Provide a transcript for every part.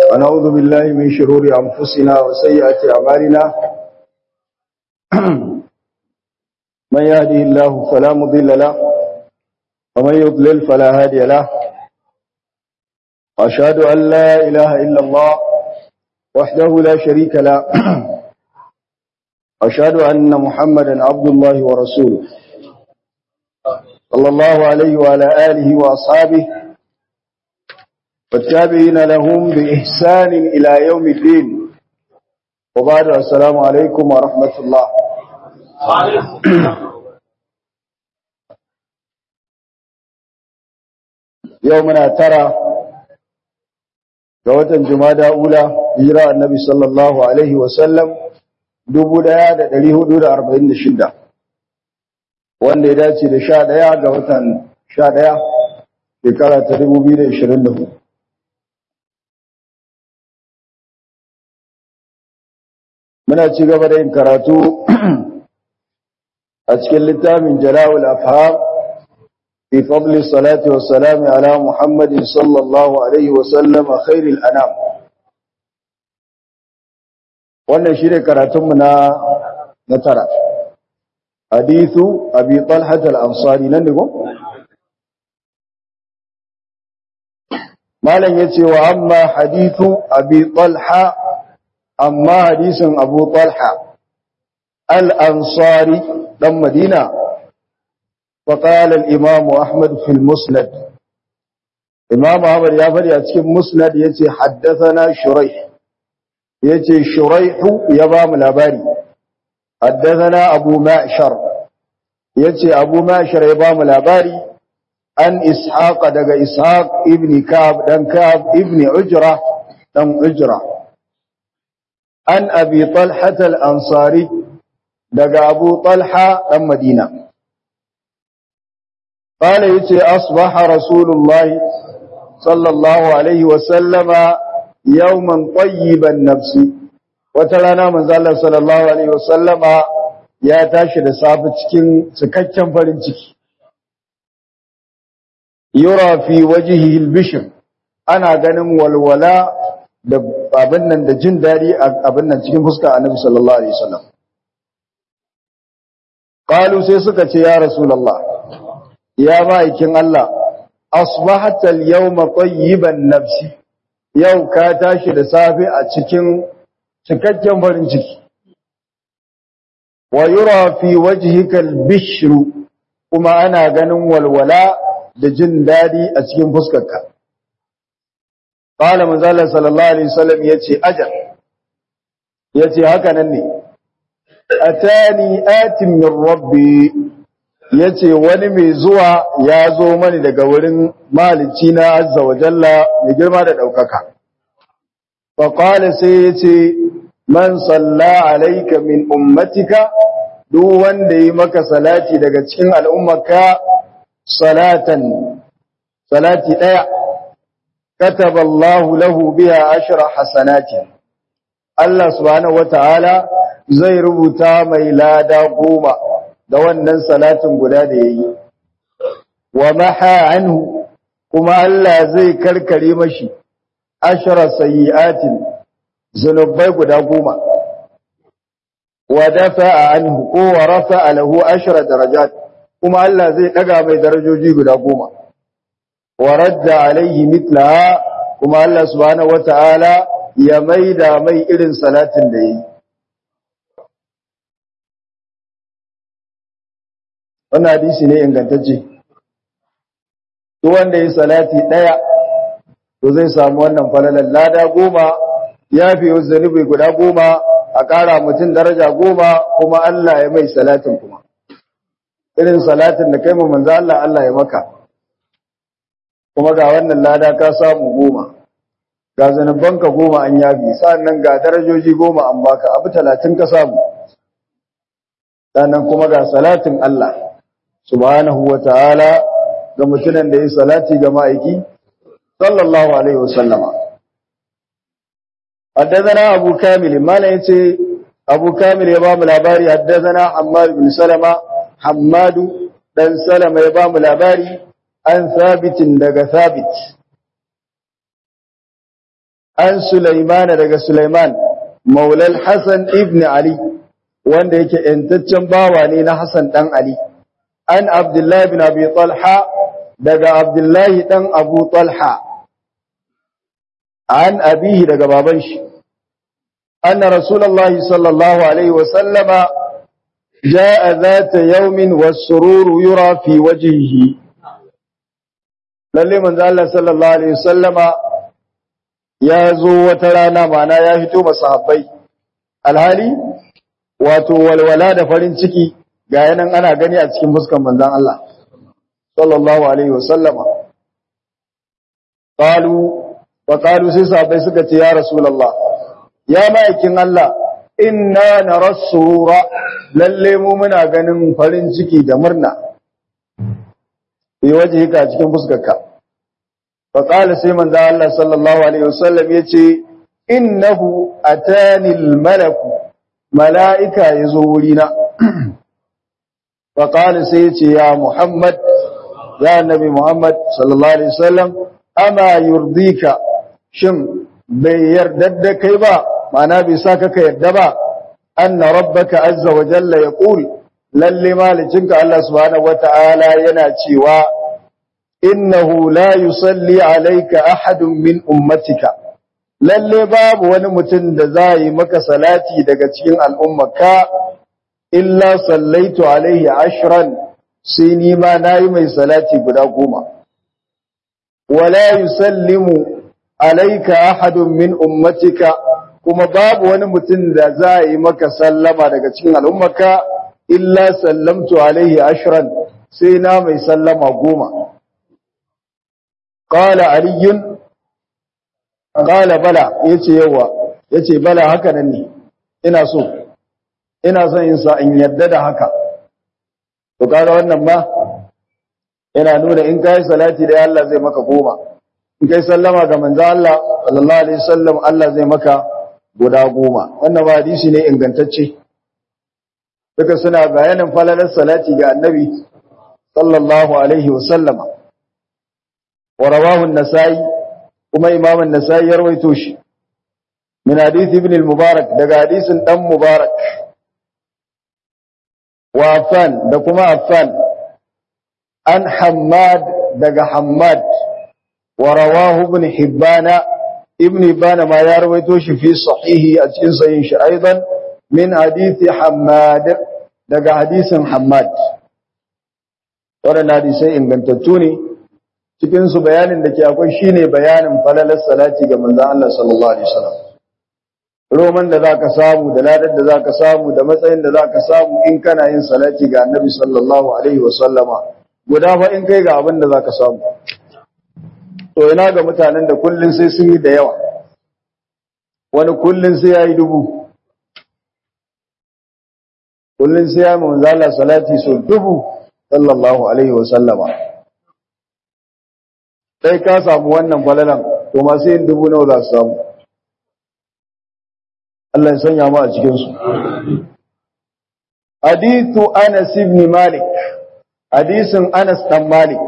ونعوذ بالله من شرور أنفسنا وسيئات أعمالنا من يهده الله فلا مضل له ومن يضلل فلا هادي له وأشهد أن لا إله إلا الله وحده لا شريك له أشهد أن محمدا عبد الله ورسوله صلى الله عليه وعلى آله وأصحابه والتابعين لهم بإحسان إلى يوم الدين وبعد السلام عليكم ورحمة الله يومنا ترى جوة جمادى أولى هجرة النبي صلى الله عليه وسلم dubu ɗaya da ɗari hudu da arba'in da shida wanda ya dace da 11 ga watan 11 shekara ta 2024 muna ci gaba da yin karatu a cikin littafin jala'ul afham fi fadli salati wa salami ala muhammadin sallallahu alaihi wa sallama khairil anam wannan shi ne karatunmu na tara hadithu abi talhat al-ansari nan ne ko malam yace wa amma hadithu abi talha amma hadisin abu talha al-ansari dan madina fa qala al-imam ahmad fi al-musnad imam ahmad ya fadi a cikin musnad yace haddathana shuraih yace shuraihu ya ba mu labari haddathana abu ma'shar yace abu ma'shar ya ba mu labari an ishaq daga ishaq ibn ka'b dan ka'b ibn ujra dan ujra an abi talha al-ansari daga abu talha dan madina قال yace asbaha rasulullahi sallallahu alaihi wa sallama yawman tayyiban nafsi wata rana manzo Allah sallallahu alaihi wasallama ya tashi da safi cikin cikakken farin ciki yura fi wajhihi al-bishr ana ganin walwala da abin nan da jin dadi abin nan cikin fuskar annabi sallallahu alaihi wasallam qalu sai suka ce ya rasulullah ya ma'aikin Allah asbahata al-yawma tayyiban nafsi yau ka tashi da safe a cikin cikakken farin ciki wa yura fi wajhika al-bishr kuma ana ganin walwala da jin dadi a cikin fuskarka qala manzala sallallahu alaihi wasallam yace ajal yace haka nan ne atani atim min rabbi yace wani mai zuwa ya zo mani daga wurin malici na azza wa jalla mai girma da daukaka fa qala sai yace man salla alayka min ummatika duk wanda yi maka salati daga cikin al'ummarka salati daya kataba Allahu lahu biha 10 hasanati Allah subhanahu wataala zai rubuta mai lada 10 da wannan salatin guda da yayi wa maha anhu kuma Allah zai karkare mashi 10 sayiatin zunubai guda 10 wa dafa'a anhu ko wa rafa'a lahu 10 darajat kuma Allah zai daga mai darajoji guda 10 wa radda alaihi mithlaha kuma Allah subhanahu wataala ya maida mai irin salatin da yayi wannan hadisi ne ingantacce duk wanda yi salati daya to zai samu wannan falalan lada 10 yafi zunubi guda 10 a ƙara mutum daraja 10 kuma Allah ya mai salatin kuma irin salatin da kai mu manzo Allah Allah ya maka kuma ga wannan lada ka samu 10 ga zanubanka 10 an yafi sannan ga darajoji 10 an baka abu 30 ka samu sannan kuma ga salatin Allah subhanahu wa ta'ala ga mutunan da ya salati ga ma'aiki sallallahu alaihi wasallama haddazana abu kamil mana yace abu kamil ya ba mu labari haddazana hammad bin salama hammadu dan salama ya ba mu labari an sabitin daga sabit an Sulaiman daga Sulaiman maulal Hassan ibn Ali wanda yake entaccen bawa ne na Hassan dan Ali an Abdullah ibn Abi Talha daga Abdullah dan Abu Talha an abihi daga baban shi anna Rasulullah sallallahu alaihi wa sallama jaa zata yawmin was-sururu yura fi wajhihi lalle manzo Allah sallallahu alaihi wa sallama ya zo wata rana mana ya fito masahabbai alhali wato walwala da farin ciki ga yanan ana gani a cikin fuskan manzon Allah sallallahu alaihi wasallama qalu sai sahabbai suka ce ya rasulullah ya ma'aikin Allah inna narasura lalle mu muna ganin farin ciki da murna waje ka cikin fuskarka فقال سيمن ذا الله صلى الله عليه وسلم يتي إنه أتاني الملك ملائكة يزورنا فقال سيتي يا محمد يا نبي محمد صلى الله عليه وسلم أما يرضيك شم بيردد كيبا ما نبي ساكك يدبا أن ربك عز وجل يقول للي مالجنك الله سبحانه وتعالى يناتي innahu la yusalli alayka ahadun min ummatika lalle babu wani mutum da zai maka salati daga cikin al'ummaka illa sallaitu alaihi 10 sai ni ma nayi mai salati guda 10 wala yusallimu alayka ahadun min ummatika kuma babu wani mutum da zai maka sallama daga cikin al'ummaka illa sallamtu alaihi 10 sai na mai sallama 10 قال علي قال بلى yace yawa yace bala haka nan ne ina son in sa in yadda da haka to kaga wannan ma ina nuna in kai salati da Allah zai maka 10 in kai sallama ga manzo Allah sallallahu alaihi wasallam Allah zai maka guda 10 wannan ba hadisi ne ingantacce duka suna bayanin falalar salati ga annabi sallallahu alaihi wasallama ورواه النسائي كما إمام النسائي يروي توشي من حديث ابن المبارك دقى حديث دم مبارك وعفان دقما عفان عن حماد دقى حماد ورواه ابن حبان ما يروي توشي في صحيحه أجل صحيح أيضا من حديث حماد دقى حديث حماد ورنا حديثي إن كنتتوني cikin su bayanin da ke akwai shine bayanin falalar salati ga manzon Allah sallallahu alaihi wasallam roman da zaka samu da ladar da zaka samu da matsayin da zaka samu in kana yin salati ga annabi sallallahu alaihi wasallama guda fa in kai ga abin da zaka samu to ina ga mutanen da kullun sai sun yi da yawa wani kullun sai yayi 1000 kullun sai ya manzon Allah salati so 1000 sallallahu alaihi wasallama sai ka samu wannan falalan to masu yin 1000 nawa za su samu Allah ya sanya mu a cikin su hadithu Anas ibn Malik hadisin Anas dan Malik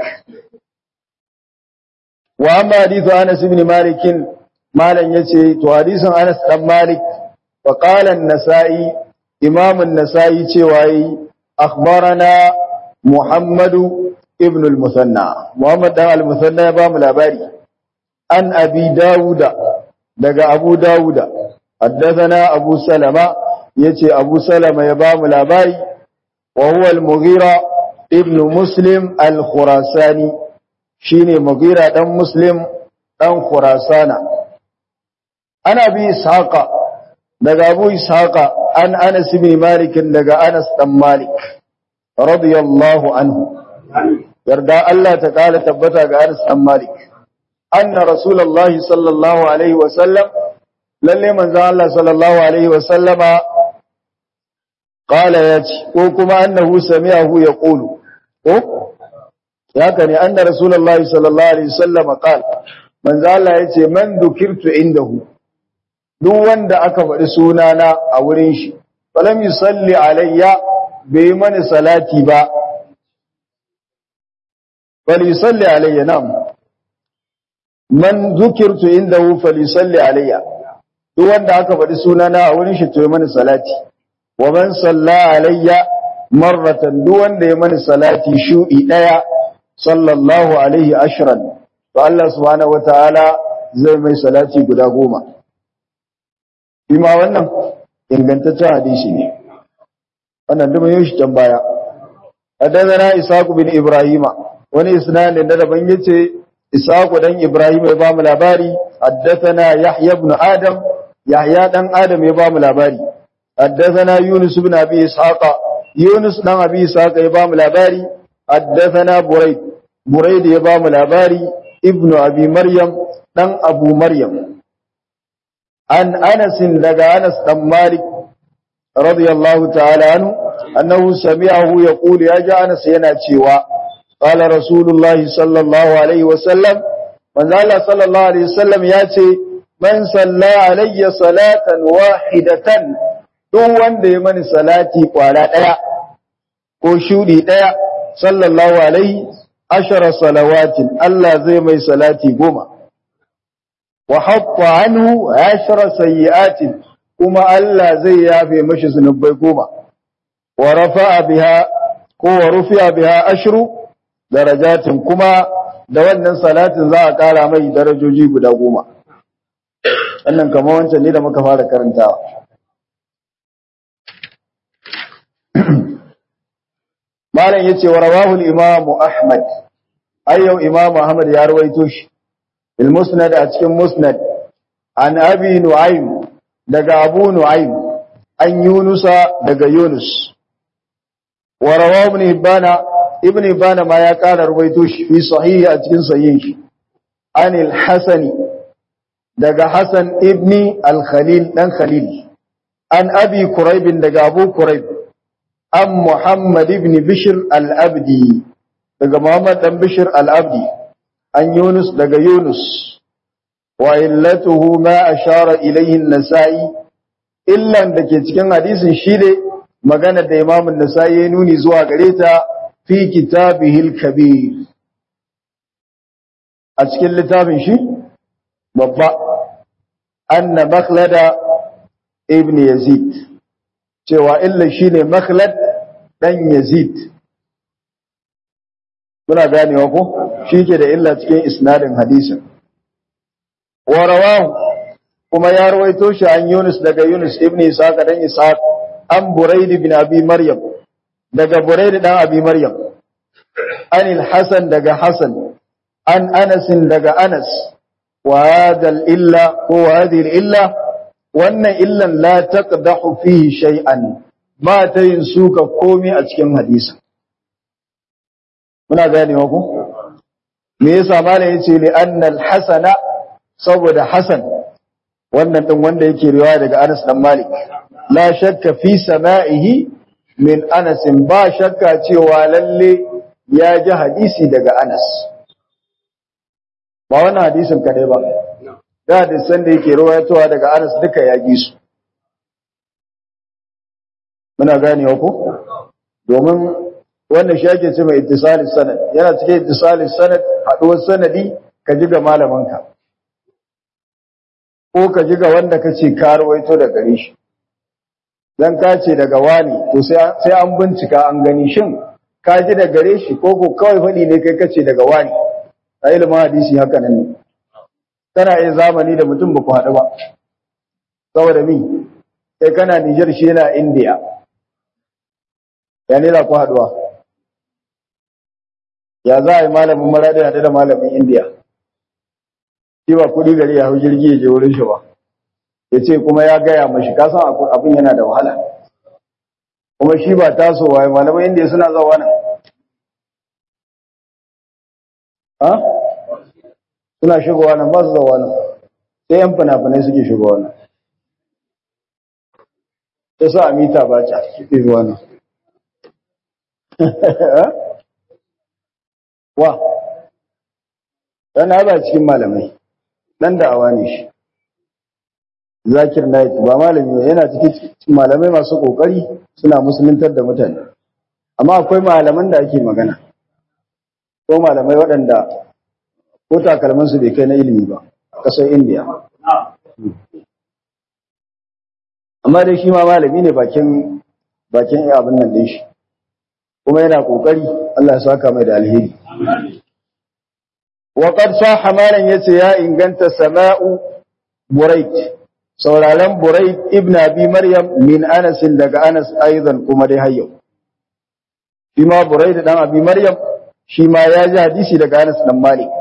wa amma hadithu Anas ibn Malik malan yace to hadisin Anas dan Malik fa qala an-Nasa'i imam an-Nasa'i cewa yi akhbarana Muhammadu ibn al-Musanna Muhammad dan al-Musanna ya ba mu labari an Abi Dawuda daga Abu Dawuda haddathana Abu Salama yace Abu Salama ya ba mu labari wa huwa al-Mughira ibn Muslim al-Khurasani shine Mughira dan Muslim dan Khurasana ana bi Ishaqa daga Abu Ishaqa an Anas ibn Malik daga Anas dan Malik radiyallahu anhu yarda Allah ta kala tabbata ga Anas dan Malik anna rasulullahi sallallahu alaihi wa sallam lalle manzo Allah sallallahu alaihi wa sallama qala yace ko kuma annahu sami'ahu yaqulu ko haka ne anna rasulullahi sallallahu alaihi wa sallama qala manzo Allah yace man dukirtu indahu duk wanda aka faɗi sunana a wurin shi falam yusalli alayya bai mani salati ba bal yusalli alayya nam man zukirtu indahu falisalli alayya duk wanda aka faɗi sunana a wurin shi to ya mani salati wa man salla alayya marratan duk wanda ya mani salati shudi daya sallallahu alaihi ashran to Allah subhanahu wataala zai mai salati guda 10 bima wannan ingantaccen hadisi ne wannan duk mun yi shi tambaya hadana Ishaq bin Ibrahima wani isnadin da daban yace Ishaq dan Ibrahim ya ba mu labari haddathana Yahya ibn Adam Yahya dan Adam ya ba mu labari haddathana Yunus ibn Abi Ishaq Yunus dan Abi Ishaq ya ba mu labari haddathana Burayd ya ba mu labari ibnu Abi Maryam dan Abu Maryam an Anas daga Anas dan Malik radiyallahu ta'ala anhu annahu sami'ahu yaqulu ya ja Anas yana cewa qala rasulullahi sallallahu alaihi wasallam manzo Allah sallallahu alaihi wasallam yace man salla alayya salatan wahidatan duk wanda ya mani salati kwara daya ko shudi daya sallallahu alaihi ashara salawatin Allah zai mai salati 10 wa hatta anhu ashara sayiatin kuma Allah zai yafe mashi zunubai 10 wa rafa'a biha ko wa rufi'a biha ashru darajatin kuma da wannan salatin za a kara mai darajoji guda 10 wannan kamar wancan ne da muka fara karantawa malam yace wa rawahu al-imam Ahmad ayyo imam Ahmad ya rawaito shi il musnad a cikin musnad an abi nu'aym daga abu nu'aym an yunusa daga yunus wa rawahu ibn hibban ma ya kara rawaito shi fi sahihi a cikin sahihin shi anil hasani daga hasan ibni al-khalil dan khalil an abi quraib daga abu quraib an muhammad ibn bishr al-abdi daga muhammad dan bishr al-abdi an yunus daga yunus wa illatuhu ma ashara ilayhi an-nasa'i illan dake cikin hadisin shi ne magana da imam an-nasa'i ya nuni zuwa gare ta fi kitabihil kabir a cikin littafin shi babba anna makhlada ibn yazid cewa illa shine makhlad dan yazid muna ganewa ko shike da illa cikin isnadin hadisin wa rawahu kuma ya rawaito shi an Yunus daga Yunus ibn Ishaq dan Ishaq an Burayd ibn Abi Maryam daga Burayd dan Abi Maryam anil Hasan daga Hasan an Anas daga Anas wa hadal illa ko hadhihi illa wannan illan la taqdahu fihi shay'an ba ta yin suka komai a cikin hadisi muna ganewa ko me yasa malai yace li anna al hasana saboda Hasan wannan din wanda yake riwaya daga Anas dan Malik la shakka fi sama'ihi min Anas ba shakka cewa lalle ya ji hadisi daga Anas ba wannan hadisin kadai ba da hadisan da yake riwayatowa daga Anas duka ya ji su muna ganewa ko domin wannan shi ake ce mai ittisalis sanad yana cikin ittisalis sanad haduwar sanadi ka ji ga malamanka ko ka ji ga wanda kace ka rawaito da gare shi dan ka ce daga wani to sai an bincika an gani shin ka ji da gare shi ko kawai fadi ne kai kace daga wani a ilimin hadisi haka nan ne kana yin zamani da mutum ba ku haɗu ba saboda mi sai kana Niger shi yana India ya ne za ku haɗuwa ya za a yi malamin Maradi haɗu da malamin India shi ba kuɗi gari ya hau jirgi ya je wurin shi ba ya ce kuma ya gaya mashi kasan abin yana da wahala kuma shi ba tasowa ya malamin India suna zawa nan ha suna shigowa nan ba su zawa nan sai yan fina-finai suke shigowa nan ta sa a mita ba ta suke zuwa nan wa ɗan ba cikin malamai ɗan da'awa ne shi zakir naik ba malami yana cikin malamai masu ƙoƙari suna musuluntar da mutane amma akwai malaman da ake magana ko malamai waɗanda ko takalman su bai kai na ilimi ba kasar India. Amma dai shi ma malami ne bakin abin nan din shi, kuma yana kokari, Allah ya saka mai da alheri. Wa qad sahha malan yace ya inganta sama'u Burayd, sauraron Burayd ibn Abi Maryam min Anas daga Anas aidan kuma dai hayyau. Shi ma Burayd dan Abi Maryam shi ma ya ji hadisi daga Anas dan Malik.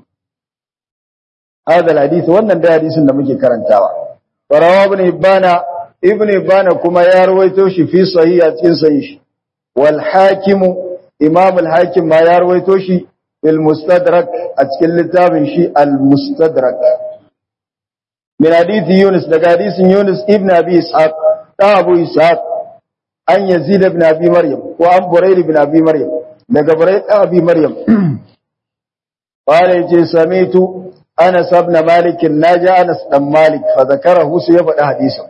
Hada hadisi wannan da hadisin da muke karantawa. Farawa ibn Hibban kuma ya rawaito shi fi sahih a cikin sahih shi. Wal Hakim Imam al-Hakim ma ya rawaito shi fil Mustadrak a cikin littafin shi al-Mustadrak. Min hadisi Yunus daga hadisin Yunus ibn Abi Ishaq da Abu Ishaq an Yazid ibn Abi Maryam ko an Burayd ibn Abi Maryam daga Burayd ibn Abi Maryam. Qala yace samitu Anas ibn Malik naji Anas dan Malik fa zakarahu sai ya faɗi hadisin.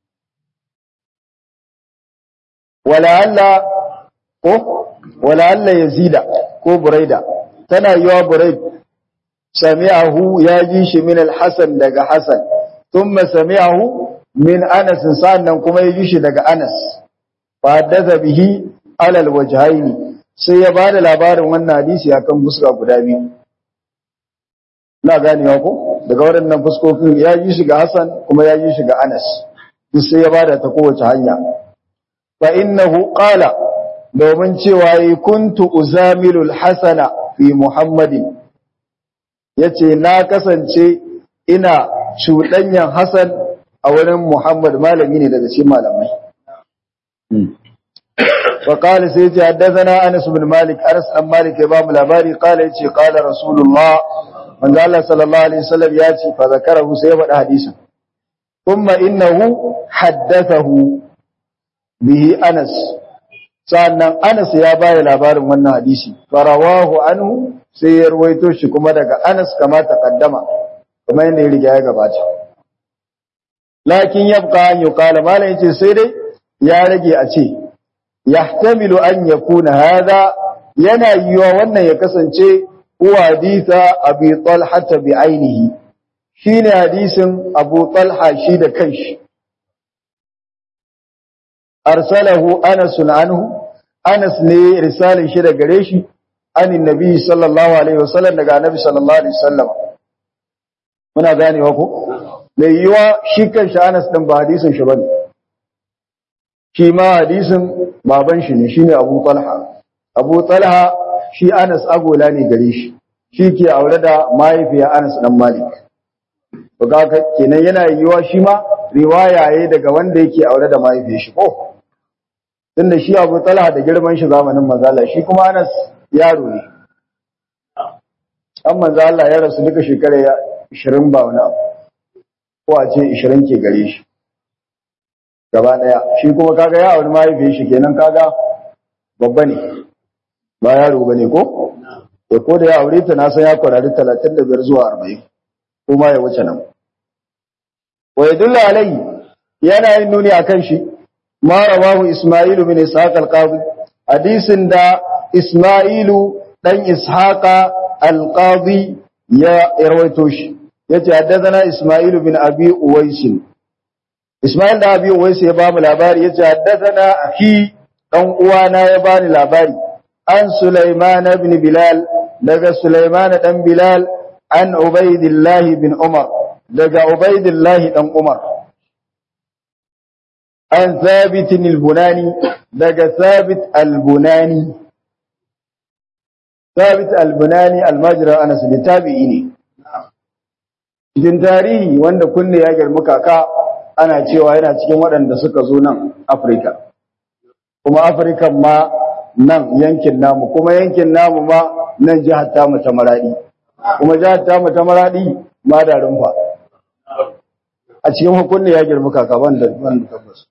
Wala alla Yazida ko Buraida tana yiwa Buraid sami'ahu ya ji shi min al-Hasan daga Hasan thumma sami'ahu min Anas sannan kuma ya ji shi daga Anas fa haddatha bihi ala al-wajhayn sai ya bada labarin wannan hadisi akan fuska guda biyu. Na ganewa ko daga waɗannan fuskokin ya ji shi ga Hasan kuma ya ji shi ga Anas duk sai ya bada ta kowace hanya. Fa innahu qala domin cewa yi kuntu uzamilul hasana fi Muhammadin yace na kasance ina cuɗanyan Hasan a wurin Muhammad malami ne daga cikin malamai. Fa qala sai ya haddathana Anas ibn Malik Anas an Malik ya ba mu labari qala yace qala Rasulullah manzo Allah sallallahu alaihi wasallam ya ce fa zakarahu sai ya faɗa hadisin. Kuma innahu haddathahu bihi Anas sannan Anas ya bayar labarin wannan hadisi farawahu anhu sai ya ruwaito shi kuma daga Anas kama taqaddama kuma yanda ya riga ya gabata. Lakin yabqa an yuqala malai yace sai dai ya rage a ce yahtamilu an yakuna hada yana yiwa wannan ya kasance huwa haditha Abi Talha bi ainihi shine hadisin Abu Talha shi da kanshi. Arsalahu Anas anhu Anas ne risalin shi da gare shi anin Nabi sallallahu alaihi wasallam daga Nabi sallallahu alaihi wasallam. Muna ganewa ko mai yiwa shi kanshi Anas din ba hadisin shi bane. Shi ma hadisin baban shi ne shine Abu Talha. Abu Talha shi Anas agola ne gare shi. Shi ke aure da mahaifiya Anas dan Malik. To kaga kenan yana yiwa shi ma riwaya yayi daga wanda yake aure da mahaifiyar shi ko tunda shi Abu Talha da girman shi zamanin manzo Allah shi kuma Anas yaro ne an manzo Allah ya rasu duka shekara 20 ba wani abu ko a ce 20 ke gare shi gaba daya shi kuma kaga ya aure mahaifiyar shi kenan kaga babba ne ba yaro bane ko ko da ya aure ta na san ya kwarari 35 zuwa 40 kuma ya wuce nan wa yadullu alayhi yana yin nuni akan shi ma rawahu Isma'ilu min Ishaq al-Qadi hadisin da Isma'ilu dan Ishaq al-Qadi ya rawaito shi yace haddathana Isma'ilu bin Abi Uwais Isma'il da Abi Uwais ya ba mu labari yace haddathana akhi dan uwana ya bani labari an Sulaiman ibn Bilal daga Sulaiman dan Bilal an Ubaydillah bin Umar daga Ubaydillah dan Umar an Thabit al-Bunani daga Thabit al-Bunani Thabit al-Bunani al-Majra Anas bin tabi'i ne cikin tarihi wanda kunne ya girma kaka ana cewa yana cikin waɗanda suka zo nan Afirka kuma Afirka ma nan yankin namu kuma yankin namu ma nan jihar tamu ta Maradi kuma jihar tamu ta Maradi ma da rumfa a cikin hukunni ya girma kaka wanda tabbas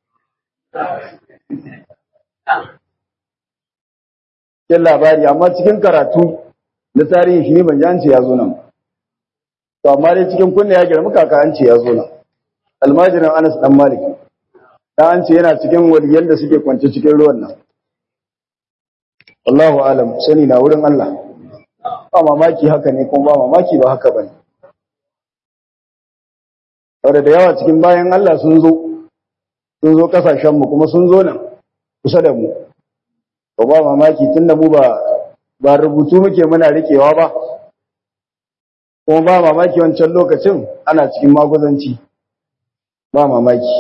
cikin labari amma cikin karatu na tarihi shi ban ji an ce ya zo nan to amma dai cikin kunne ya girma kaka an ce ya zo nan almajirin Anas dan Malik dan an ce yana cikin waliyan da suke kwance cikin ruwan nan Allahu alam sani na wurin Allah ba mamaki haka ne kuma ba mamaki ba haka bane. Saboda da yawa cikin bayan Allah sun zo kasashen mu kuma sun zo nan kusa da mu. Ba mamaki tunda mu ba rubutu muke muna rikewa ba. Kuma ba mamaki wancan lokacin ana cikin maguzanci. Ba mamaki.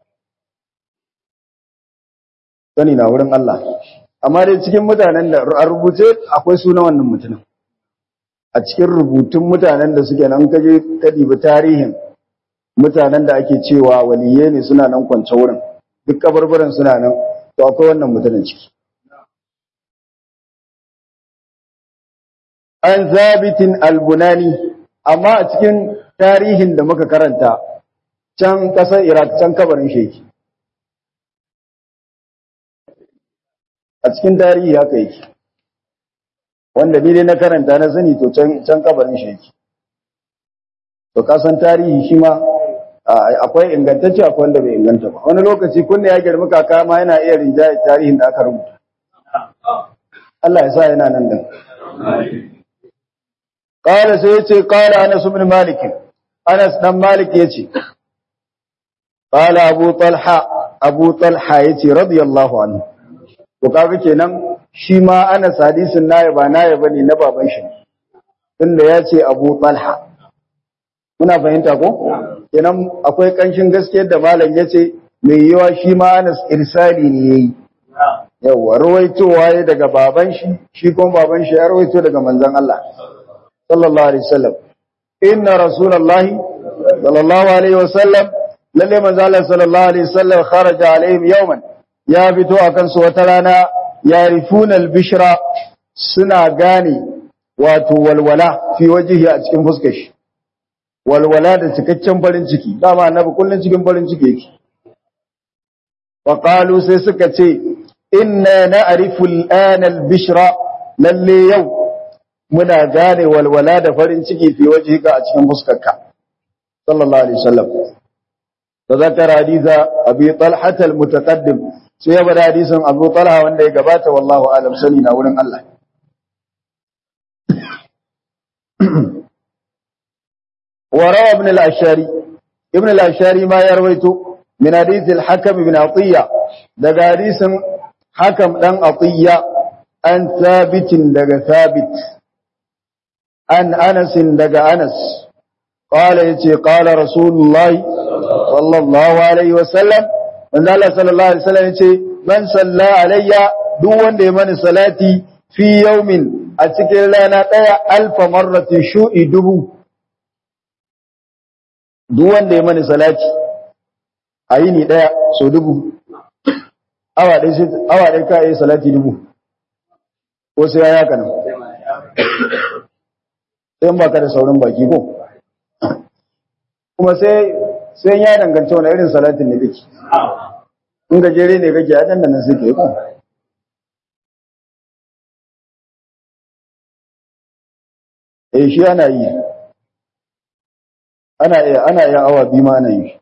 Sani na wurin Allah. Amma dai cikin mutanen da a rubuce akwai suna wannan mutumin. A cikin rubutun mutanen da suke nan kaje ka dibi tarihin mutanen da ake cewa waliye ne suna nan kwance wurin. Duk kabarbaran suna nan, to akwai wannan mutumin ciki. An Zabitin al-Bunani, amma a cikin tarihin da muka karanta can ƙasar Iraq can kabarin sheki. A cikin tarihi haka yake. Wanda ni dai na karanta na sani to can kabarin sheki. To kasan tarihi shi ma akwai ingantacce akwai wanda bai inganta ba. Wani lokaci kunne ya girma kaka ma yana iya rinjaye tarihin da aka rubuta. Allah ya sa yana nan din. Qala sai yace qala Anas ibn Malik. Anas dan Malik yace qala Abu Talha yace radiyallahu anhu. To kaga kenan shi ma Anas hadisin nayi ba bane na baban shi. Tunda yace Abu Talha. Muna fahimta ko? Kenan akwai kanshin gaskiyar da malam yace mai yiwa shi ma Anas irsali ne yayi. Yawa rawaitowa ya daga baban shi kuma baban shi ya rawaito daga manzon Allah sallallahu alaihi wasallam. Inna rasulullahi sallallahu alaihi wasallam lalle manzon Allah sallallahu alaihi wasallam kharaja alaihim yawman ya fito akan su wata rana yarifuna al-bishra suna gane wato walwala fi wajhihi a cikin fuskar shi. Walwala da cikakken farin ciki dama annabi kullun cikin farin ciki yake. Wa qalu sai suka ce inna na'rifu al-ana al-bishra lalle yau muna gane walwala da farin ciki fi wajhika a cikin fuskarka sallallahu alaihi wasallam. Tazakara haditha Abi Talha al-mutaqaddim sai ya bada hadisin Abu Talha wanda ya gabata wallahu alam sani na wurin Allah. وروى ابن الأشاري ما يرويته من حديث الحكم بن عطية دقى حديث حكم بن عطية عن ثابت دقى ثابت عن أنس دقى أنس قال يتي قال رسول الله صلى الله عليه وسلم من الله صلى الله عليه وسلم يتي من صلى علي دون من صلاتي في يوم أتكر لنا 1000 مرة شوء دبو duk wanda ya mani salati a yini daya so 1000 awa dai ka yi salati 1000 ko sai ya yaka nan sai ba ka da saurin baki ko kuma sai ya dangance wani irin salatin ne kake in gajere ne kake a dandanan sai ke ko shi ana yi ana iya awa biyu ma ana yi.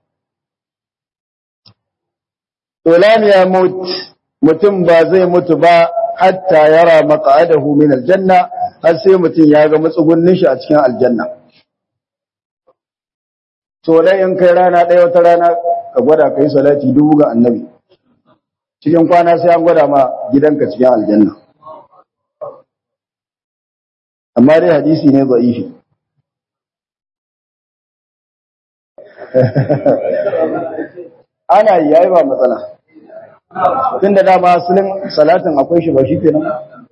Tolam ya mutum ba zai mutu ba hatta yara maq'adahu min aljanna har sai mutum ya ga matsugunnin shi a cikin aljanna. Tolai in kai rana ɗaya wata rana ka gwada kai salati 1000 ga annabi. Cikin kwana sai an gwada ma gidanka cikin aljanna. Amma dai hadisi ne da'ifi. Ana yi yayi ba matsala tunda dama asalin salatin akwai shi ba shi kenan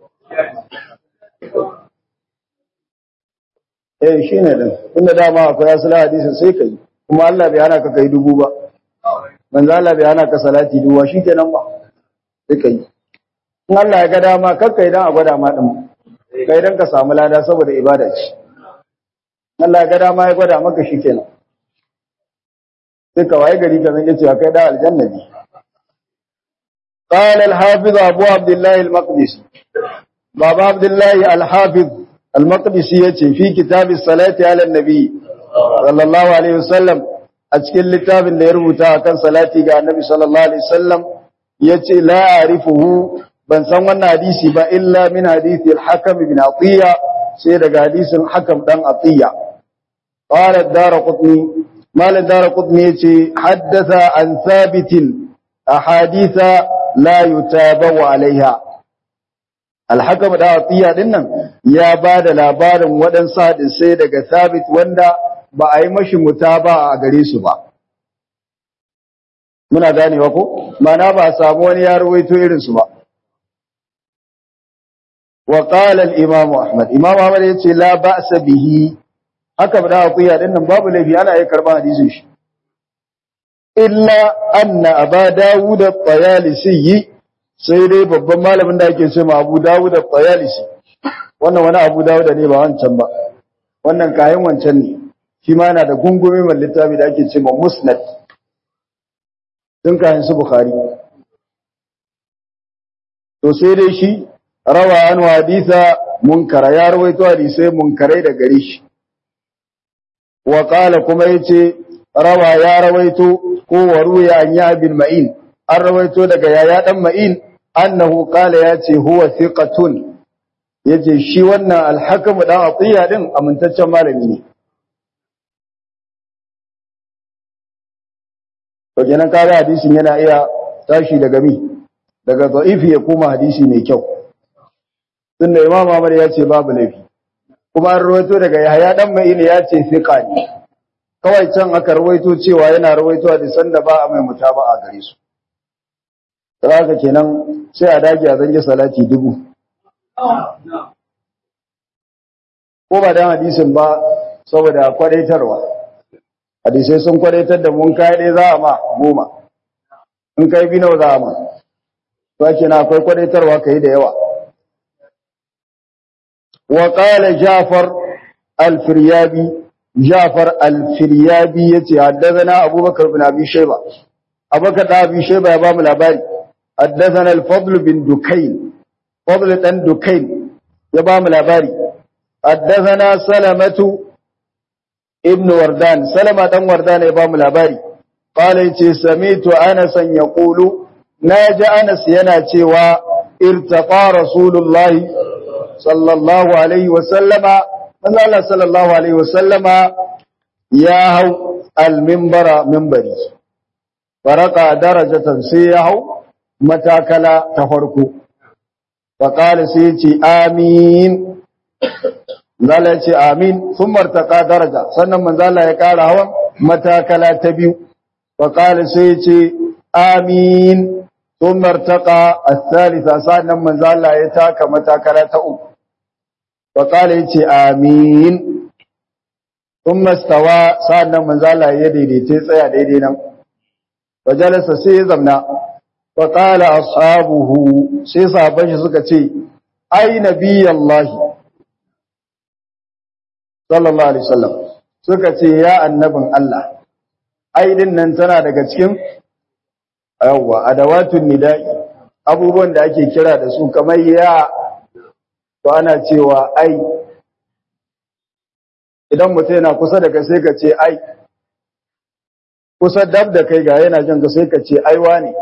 shine din tunda dama akwai asalin hadisin sai kai kuma Allah bai hana ka kai 1000 ba manzo Allah bai hana ka salati 1000 shi kenan ba sai kai in Allah ya ga dama kakkai dan a gwada ma din kai dan ka samu lada saboda ibada ce Allah ya ga dama ya gwada maka shi kenan sai ka waye gari ka zan cewa kai da aljanna ne qala al-hafiz abu abdullah al-maqdisi baba abdullah al-hafiz al-maqdisi yace fi kitab as-salati ala an-nabi sallallahu alaihi wasallam a cikin littafin da ya rubuta akan salati ga annabi sallallahu alaihi wasallam yace la a'rifuhu ban san wannan hadisi ba illa min hadisi al-hakim ibn atiya sai daga hadisin Hakam dan Atiyya qala ad-Daraqutni mal ad-Daraqutni yace haddatha an Thabit ahaditha la yutabu alaiha al-Hakam da Atiyya dinnan ya bada labarin waɗansu hadisai daga Thabit wanda ba a yi mashi mutaba a gare su ba muna ganewa ko mana ba a samu wani ya rawaito irin su ba wa qala al-imam Ahmad imam Ahmad yace la ba'sa bihi haka da akuya din nan babu laifi ana iya karban hadisin shi illa anna aba dawud at-tayalisi sai dai babban malamin da ake cewa Abu Dawud at-Tayalisi wannan wani Abu Dawud ne ba wancan ba wannan kayan wancan ne shi ma yana da gungume mai littafi da ake cewa Musnad din kayan su Bukhari to sai dai shi rawa an haditha munkara ya rawaito hadisai munkarai da gare shi wa qala kuma yace rawa ya rawaito ko waruya an ya bin ma'in an rawaito daga yaya dan ma'in annahu qala yace huwa thiqatun yace shi wannan al-hakim dan atiya din amintaccen malami ne to kenan kaga hadisin yana iya tashi daga daga da'ifi ya koma hadisi mai kyau tunda imam Ahmad ya ce babu laifi kuma an rawaito daga yahya dan ma'in ya ce thiqa ne kawai can aka rawaito cewa yana rawaito hadisan da ba a mai mutaba'a gare su haka kenan sai a dage a zange salati 1000 ko ba dan hadisin ba saboda kwadaitarwa hadisai sun kwadaitar da mun kai dai za a ma 10 in kai bi nawa za a ma to kenan akwai kwadaitarwa kai da yawa wa qala Ja'far al-Firyabi Ja'far al-Firyabi yace haddathana Abubakar bin Abi Shayba Abubakar da Abi Shayba ya ba mu labari haddathana al-Fadl bin Dukayn Fadl dan Dukayn ya ba mu labari haddathana Salamatu ibn Wardan Salama dan Wardan ya ba mu labari qala yace sami'tu Anas yaqulu naji Anas yana cewa irtaqa Rasulullahi sallallahu alaihi wa sallama manzo Allah sallallahu alaihi wa sallama ya hau al-minbara minbari faraka darajatan sai ya hau matakala ta farko faqala sai ce amin zalla ce amin sun martaka daraja sannan manzo Allah ya kara hawan matakala ta biyu faqala sai ce amin sun martaka al-thalitha sannan manzo Allah ya taka matakala ta uku faqala yace amin thumma stawa sannan manzo Allah ya daidaita tsaya daidai nan wajalasa sai ya zamna faqala ashabuhu sai sahabban shi suka ce ai nabiyallahi sallallahu alaihi wasallam suka ce ya annabin Allah ai din nan tana daga cikin yawa adawatun nida'i abubuwan da ake kira da su kamar ya to ana cewa ai idan mutum yana kusa da kai sai ka ce ai kusa dab da kai ga yana jin ka sai ka ce ai wane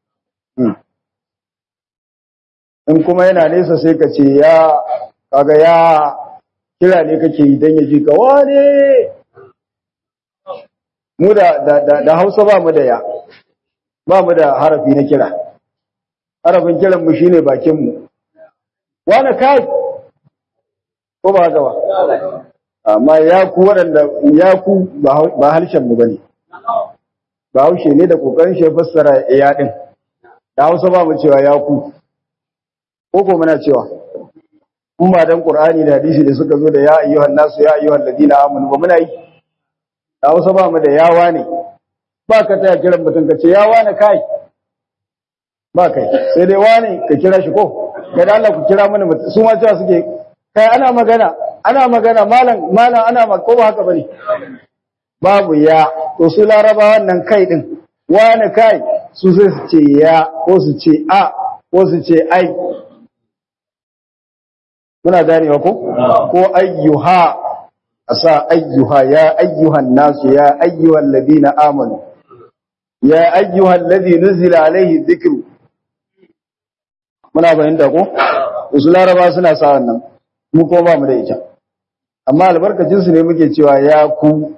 in kuma yana nesa sai ka ce ya kaga ya kira ne kake yi dan ya ji ka wane mu da Hausa ba mu da ya ba mu da harafi na kira harafin kiran mu shine bakin mu wane kai ko ba haka ba amma ya ku waɗanda ya ku ba harshen mu bane ba haushe ne da kokarin shi fassara ya din da Hausa ba mu cewa ya ku ko muna cewa kun ba dan Qur'ani da hadisi da suka zo da ya ayyuhan nasu ya ayyuhal ladina amanu ba muna yi da Hausa ba mu da yawa ne ba ka taya kiran mutum ka ce yawa ne kai ba kai sai dai wani ka kira shi ko ga da Allah ku kira mana mutum su ma cewa suke kai ana magana malam ana ko ba haka bane babu ya to su laraba wannan kai din wani kai su sai su ce ya ko su ce a ko su ce ai muna ganewa ko ayyuha asa ayyuha ya ayyuhan nasu ya ayyuhal ladina amanu ya ayyuhal ladhi nuzila alaihi dhikru muna fahimta ko usu laraba suna sa wannan mu ko ba mu da ita amma albarkacin su ne muke cewa ya ku.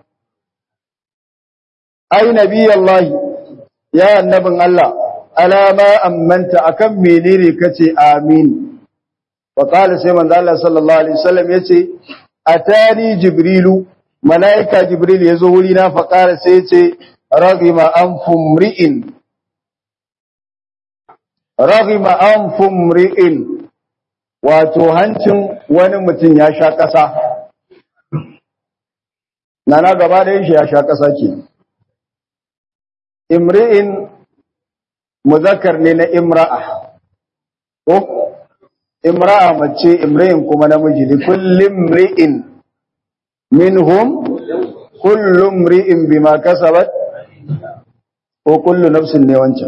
Ai nabiyallahi, ya annabin Allah, alama ammanta akan menene kace amin. Wa qala sai manzo Allah sallallahu alaihi wasallam yace atani jibrilu, malaika jibril yazo wuri na fa qala sai yace raghima anfum ri'in, wato hancin wani mutum ya sha ƙasa. Nana gaba da shi ya sha ƙasa ke. Imri'in muzakkar ne na imra'a, ko imra'a mace, imri'in kuma namiji. Li kullum ri'in minhum kullum ri'in bima kasabat, ko kullu nafsin ne wancan.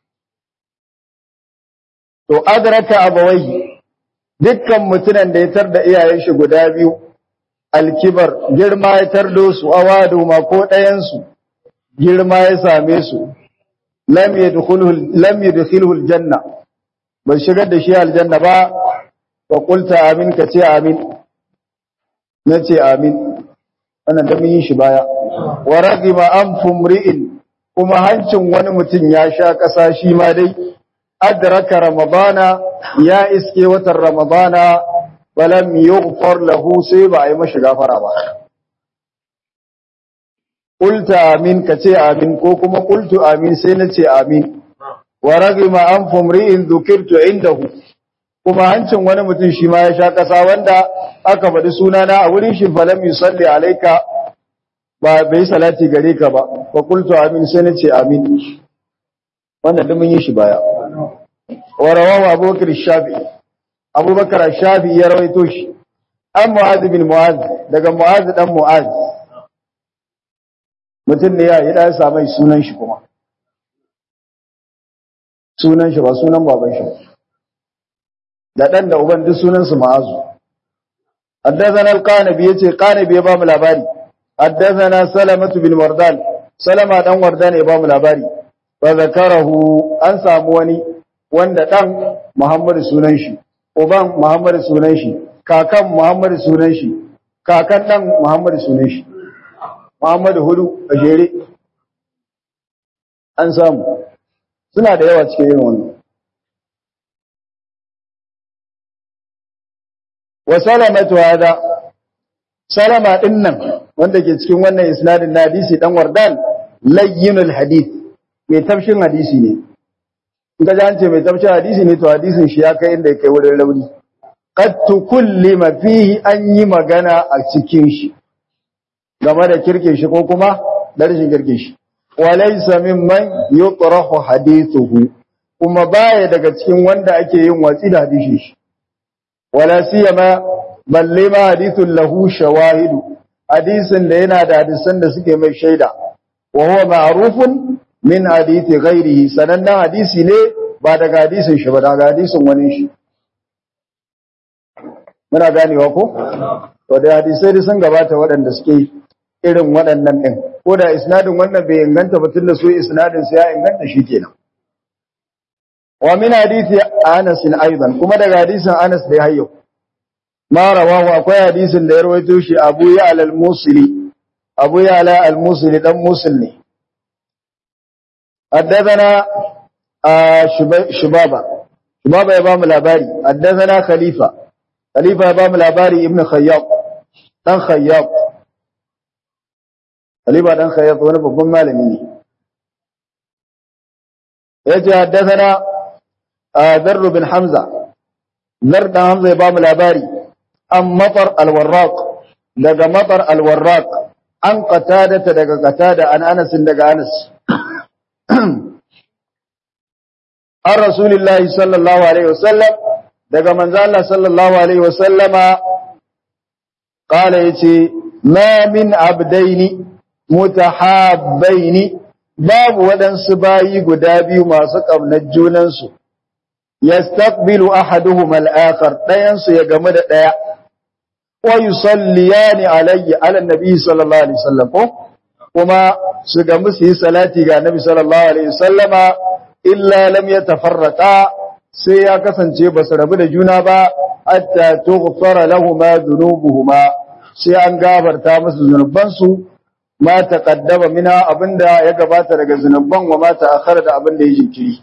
To adraka abawai, dukkan mutunan da ya tarda iyayen shi guda biyu, alkibar girma ya tardo su, awadu ma ko ɗayan su girma ya same su, lam yadkhuluhu aljanna, bai shigar da shi aljanna ba. Wa qulta amin, ka ce amin. Nace amin, wannan da mun yi shi baya. Wa ragima anfum ri'in, kuma hancin wani mutum ya sha ƙasa shi ma dai. Adraka ramadana, ya iske watan ramadana, falam yughfar lahu, sai ba a yi mashi gafara ba. Qulta amin, ka ce amin, ko kuma qultu amin, sai na ce amin. Wa ragima anfum ri'in dhukirtu indahu, kuma hancin wani mutum shi ma ya sha ƙasa wanda aka faɗi sunana a wurin shi, falam yusalli alayka, ba bai salati gare ka ba. Fa qultu amin, sai na ce amin. Wannan da mun yi shi baya. Wa rawahu Abubakar Shafi'i ya rawaito shi an Mu'adh bin Mu'adh, daga Mu'adh dan Mu'adh. Mutum ne ya da samu sunan shi, kuma sunan shi ba sunan baban shi, da dan da uban duk sunan su Mu'adh. Haddathana al-Qanabi, yace Qanabi ya ba mu labari. Haddathana Salamah bin Wardan, Salama dan Wardan ya ba mu labari. Fa zakarahu, an samu wani wanda dan Muhammad sunan shi, uban Muhammad sunan shi, kakan Muhammad sunan shi, kakan dan Muhammad sunan shi. Muhammad hudu a jere an samu, suna da yawa cikin irin wannan. Wa salamatu hada, salama din nan wanda ke cikin wannan isnadin na hadisi dan Wardan, layyinul hadith, mai tafshin hadisi ne. In ka ji an ce mai tafshin hadisi ne, to hadisin shi ya kai inda ya kai wurin rauni. Qad tukullima fihi, an yi magana a cikin shi game da kirkin shi ko kuma da rashin kirkin shi. Wa laysa mimman yutrahu hadithuhu, kuma baya daga cikin wanda ake yin watsi da hadisin shi. Wala siyama, balle ma hadithun lahu shawahidu, hadisin da yana da hadisan da suke mai shaida. Wa huwa ma'rufun min hadithi ghairihi, sanannen hadisi ne ba daga hadisin shi ba, daga hadisin wani shi. Muna ganewa ko? To da hadisai da sun gabata waɗanda suke irin waɗannan ɗin, ko da isnadin wannan bai inganta ba, tun da su isnadin su ya inganta shi kenan. Wa min hadithi Anas aidan, kuma daga hadisin Anas da ya hayyo. Ma rawahu, akwai hadisin da ya rawaito shi Abu Ya'la al-Musili, Abu Ya'la al-Musili dan Musil ne. Haddathana Shubaba ya ba mu labari. Haddathana Khalifa ya ba mu labari Ibn Khayyab dan Khayyab. Khalifa dan Khayyab wani babban malami ne. Yace haddathana Dharr bin Hamza, Dharr dan Hamza ya ba mu labari an Matar al-Warraq, daga Matar al-Warraq, an Qatada daga Qatada, an Anas daga Anas. An Rasulullahi sallallahu alaihi wasallam, daga manzo Allah sallallahu alaihi wasallama, qala yace ma min abdaini mutahabbaini, babu wadansu bayi guda biyu masu kaunar junansu, yastaqbilu ahaduhuma al-akhar, dayan su ya game da daya, wa yusalliyani alayhi ala nabi sallallahu alaihi wasallam, kuma su ga musu yi salati ga nabi sallallahu alaihi wasallama, illa lam yatafarraqa, sai ya kasance ba su rabu da juna ba, hatta tughfara lahumu dhunubuhuma, sai an gafarta musu zunubansu ma taqaddama mina abinda ya gabata daga zunuban wa ma ta'akhkhara da abinda ya jinkiri.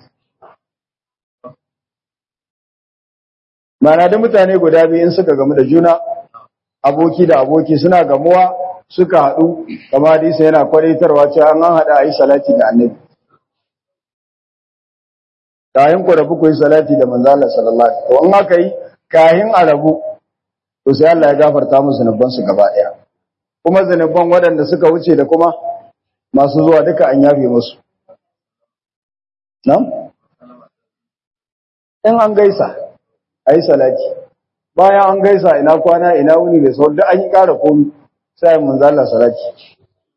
Mana da mutane guda biyu in suka gamu da juna, aboki da aboki suna gamuwa suka haɗu, kamar hadisi yana kwadaitarwa cewa an haɗa a yi salati ga annabi. Kayan ku rabu ku yi salati da manzo Allah sallallahu alaihi wasallam. To in aka yi kayan a rabu, to sai Allah ya gafarta musu zunuban su gaba ɗaya. Kuma zunuban waɗanda suka wuce da kuma masu zuwa duka an yafe musu. Nam? In an gaisa, a yi salati. Bayan an gaisa ina kwana ina wuni da sauran duk an yi ƙara komi sai manzo Allah salati.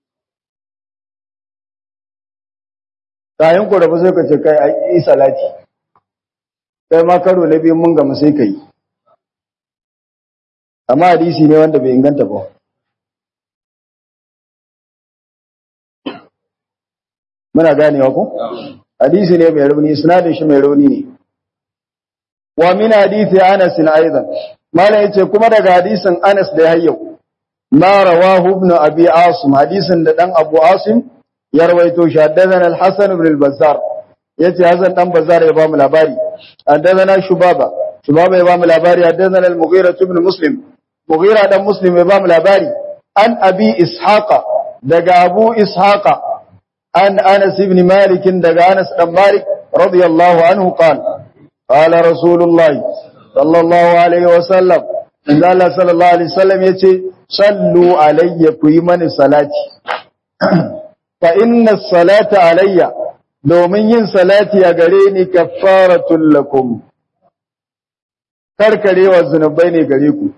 Kayan ku rabu sai ka ce kai a yi salati. Kai ma karo na biyu mun gama sai ka yi. Amma hadisi ne wanda bai inganta ba. Muna ganewa ko? Hadisi ne mai rauni, sinadin shi mai rauni ne. Wa min hadisi Anas aidan. Mala yace kuma daga hadisin Anas da yayyau. Ma rawahu ibn Abi Asim, hadisin da dan Abu Asim ya rawaito shi. Haddathana al-Hasan ibn al-Bazzar. Yace Hasan dan Bazzar ya ba mu labari. Haddathana Shubaba ya ba mu labari. Haddathana al-Mughira ibn Muslim. Mughira dan Muslim ya ba mu labari. An Abi Ishaqa, daga Abu Ishaqa. An Anas ibn Malik, daga Anas dan Malik radiyallahu anhu qala قال رسول الله صلى الله عليه وسلم إن الله صلى الله عليه وسلم يتي صلوا علي قيمن صلاتي فإن الصلاة علي دومين yin salati a gare ni kaffaratul lakum karkarewa zunubai ne gare ku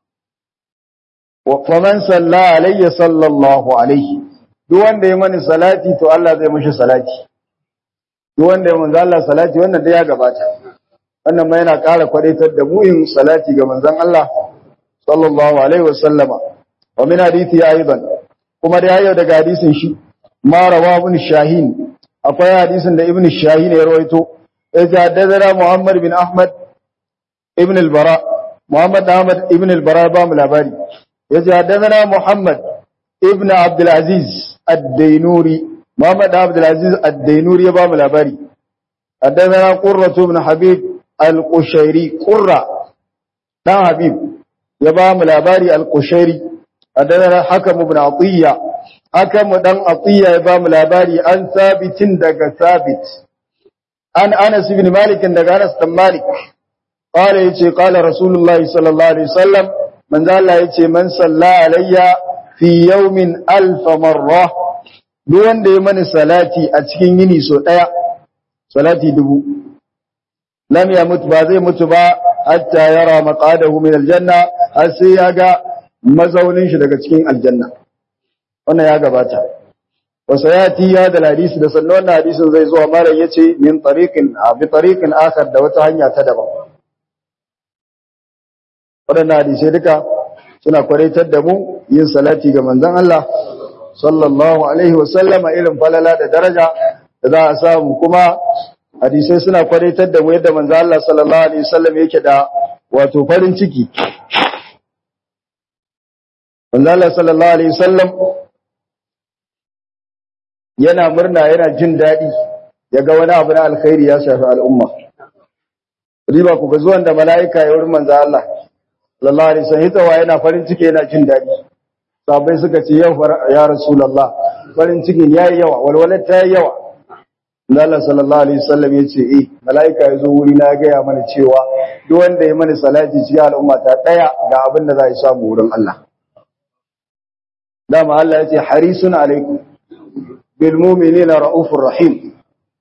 wa faman salla alayya sallallahu alaihi duk wanda ya mani salati to Allah zai mishi salati duk wanda ya manzo Allah salati wannan da ya gabata wannan ma yana ƙara kwadaitar da mu yin salati ga manzon Allah sallallahu alaihi wasallama wa min hadithi aidan kuma da yayin daga hadisin shi ma rawa ibn Shahin akwai hadisin da ibn Shahin ya rawaito ya haddana Muhammad bin Ahmad ibn al-Bara Muhammad Ahmad ibn al-Bara ba mu labari ya haddana Muhammad ibn Abdul Aziz ad-Dainuri Muhammad Abdul Aziz ad-Dainuri ya ba mu labari haddana Qurrah ibn Habib al-Qushairi Qurra dan Habib ya ba mu labari al-Qushairi adana Hakam ibn Atiyya Hakam dan Atiyya ya ba mu labari an Sabitin daga Sabit an Anas ibn Malik daga Anas dan Malik qala yace qala Rasulullahi sallallahu alaihi wasallam man Allah yace man salla alayya fi yawmin alf marra duk wanda ya mani salati a cikin yini so daya salati 1000 lam yamut ba zai mutu ba hatta yara maqadahu min aljanna har sai ya ga mazaunin shi daga cikin aljanna wannan ya gabata wa sayati ya da hadisi da sannan wannan hadisin zai zo malam yace min tariqin bi tariqin akhar da wata hanya ta daban wannan hadisi duka suna kwaraitar da mu yin salati ga manzon Allah sallallahu alaihi wasallama irin falala da daraja da za a samu kuma hadisai suna kwadaitar da mu yadda manzo Allah sallallahu alaihi wasallam yake da wato farin ciki manzo Allah sallallahu alaihi wasallam yana murna yana jin dadi yaga wani abu na alkhairi ya shafi al'umma riba ku ga zuwan da malaika ya wurin manzo Allah sallallahu alaihi wasallam hitawa yana farin ciki yana jin dadi sahabbai suka ce ya rasulullah farin ciki yayi yawa walwalar ta yayi yawa Allah sallallahu alaihi wasallam yace malaika yazo wuri na ga ya mana cewa duk wanda ya mana salati cikin al'umma ta daya ga abin da za ya samu wurin Allah dama Allah yace harisun alaikum bil mu'minina raufur rahim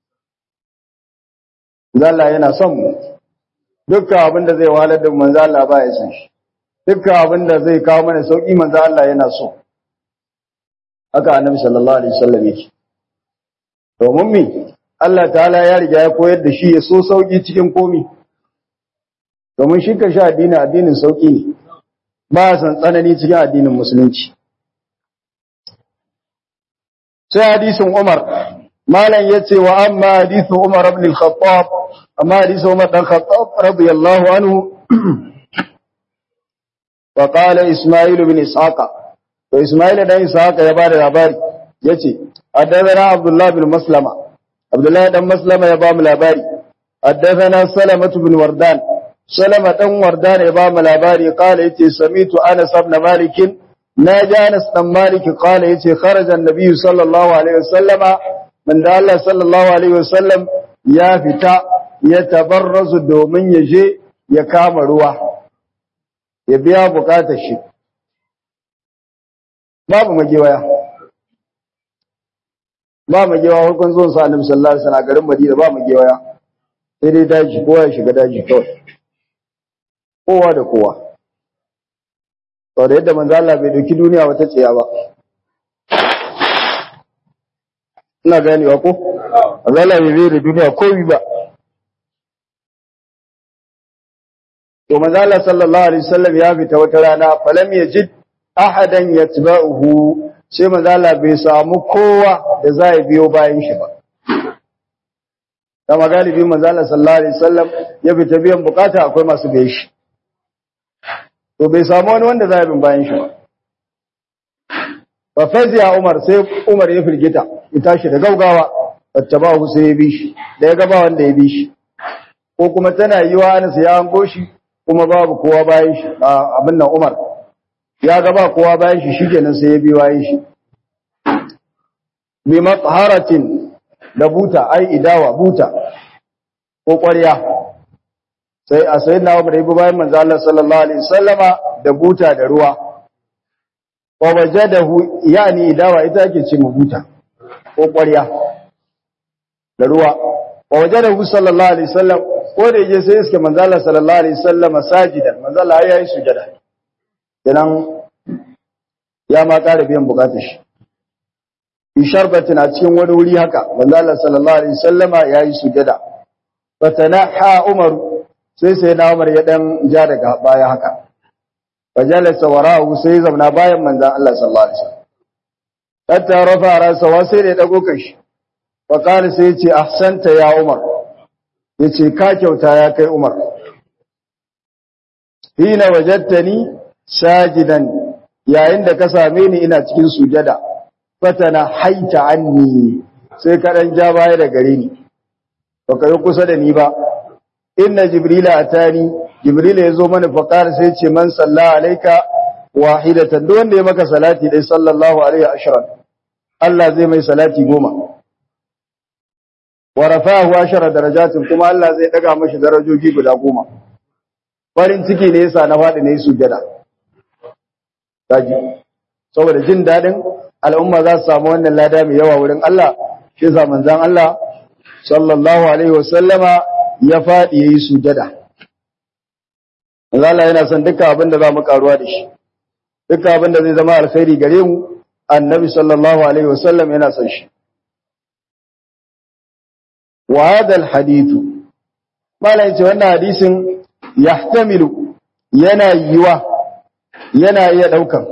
Allah yana son mu dukkan abin da zai wahalar da manzo Allah ba ya san shi dukkan abin da zai kawo mana sauki manzo Allah yana so haka annabi sallallahu alaihi wasallam yake domin me Allah ta'ala ya riga ya koyar da shi ya so sauki cikin komi domin shi ka sha addinin sauki ne ba san tsanani cikin addinin musulunci sai hadisin Umar malam yace wa amma hadisin Umar ibn al-Khattab amma hadisin Umar dan Khattab radiyallahu anhu fa qala Isma'il ibn Ishaqa to Isma'il dan Ishaqa ya bada labari yace haddathana Abdullah bin Maslama Abdullah dan Maslama ya ba mu labari haddathana Salamah bin Wardan Salama dan Wardan ya ba mu labari qala yace samitu Anas ibn Malik naji Anas dan Malik qala yace kharaja an-nabiy sallallahu alaihi wasallama man da Allah sallallahu alaihi wasallam ya fita ya tabarrazu domin ya je ya kama ruwa ya biya bukatar shi babu magewaya ba magewa hukun zuwan sa annabi sallallahu alaihi wasallam garin Madina ba magewaya sai dai daji kowa ya shiga daji kawai kowa da kowa to da yadda manzo Allah bai dauki duniya wata tsiya ba ina ganewa ko manzo Allah bai da duniya komai ba to manzo Allah sallallahu alaihi wasallam ya fita wata rana falam yajid ahadan yatba'uhu sai manzo Allah bai samu kowa da zai biyo bayan shi ba kama galibi manzo Allah sallallahu alaihi wasallam ya fita biyan bukata akwai masu biye shi to bai samu wani wanda zai bin bayan shi ba fa faziya Umar sai Umar ya firgita ya tashi da gaugawa tattabahu sai ya bi shi da ya gaba wanda ya bi shi ko kuma tana yiwa Anas ya hango shi kuma babu kowa bayan shi abin nan Umar ya ga ba kowa bayan shi shikenan sai ya bi bayan shi bi matharatin da buta ai idawa buta ko ƙwarya sai a sayyidina Umar ya bi bayan manzo Allah sallallahu alaihi wasallama da buta da ruwa wa wajadahu yani idawa ita ake ce buta ko ƙwarya da ruwa wa wajadahu sallallahu alaihi wasallam ko da yaje sai iske manzo Allah sallallahu alaihi wasallama sajidan manzo Allah ya yi sujada kenan ya ma ƙara biyan bukatar shi bi sharbatin a cikin wani wuri haka manzo Allah sallallahu alaihi wasallama yayi sujada fatanaha Umar sai na Umar ya dan ja daga baya haka fajalasa warahu sai zauna bayan manzo Allah sallallahu alaihi wasallam hatta rafa rasa sai da dago kashi fa qala sai yace ahsanta ya Umar yace ka kyauta ya kai Umar hina wajadtani sajidan yayin da ka same ni ina cikin sujada fatana haita anni sai ka dan ja baya da gare ni baka yi kusa da ni ba inna jibrila atani jibrila yazo mana faqar sai ce man salla alayka wahidatan duk wanda ya maka salati dai sallallahu alaihi ashran Allah zai mai salati 10 wa rafa'ahu 10 darajatin kuma Allah zai daga mashi darajoji guda 10 farin ciki ne yasa na fadi ne sujada kaji saboda jin dadin al'umma za su samu wannan lada mai yawa wurin Allah shi yasa manzon Allah sallallahu alaihi wasallama ya fadi yayi sujada Allah yana son dukkan abin da za mu karuwa da shi dukkan abin da zai zama alkhairi gare mu annabi sallallahu alaihi wasallam yana son shi wa hada alhadith malai ce wannan hadisin yahtamilu yana iya daukan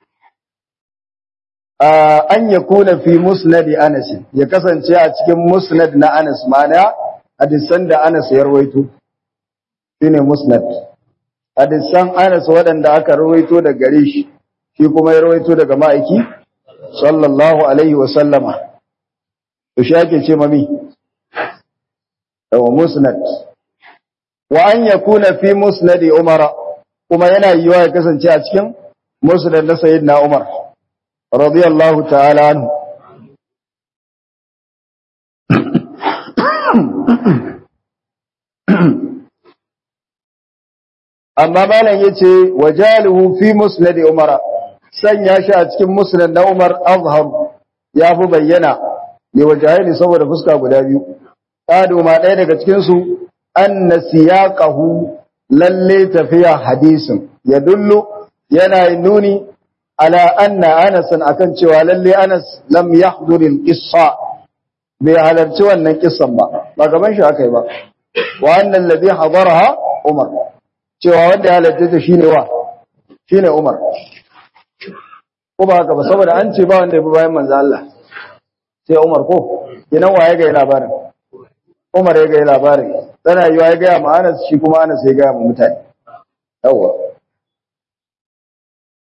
an yakuna fi musnad Anas ya kasance a cikin musnad na Anas mana hadisan da Anas ya rawaito shine musnad hadisan Anas wadanda aka rawaito daga gare shi shi kuma ya rawaito daga ma'aiki sallallahu alaihi wa sallama to shi ake ce mami wa musnad wa an yakuna fi musnad Umar kuma yana yiwa ya kasance a cikin musnad na sayyidina Umar radiyallahu ta'ala anhu amma malam yace wajaluhu fi musnad Umar sanya shi a cikin musnad na Umar azhar yafi bayyana ne wajahi saboda fuska guda biyu kado ma ɗaya daga cikin su anna siyaqahu lalle tafiya hadisin ya dullu yana nuni ala anna Anas akan cewa lalle Anas lam yahdur al-qissa bai halarci wannan kissan ba gaban shi akai ba wa annal ladhi hadaraha Umar cewa wanda ya halarta ta shine Umar ko ba haka ba saboda an ce ba wanda ya bi bayan manzo Allah sai Umar ko kinan waye ga labarin Umar ya ga labarin tana yiwa ya ga ma Anas shi kuma Anas ya ga mu mutane yawa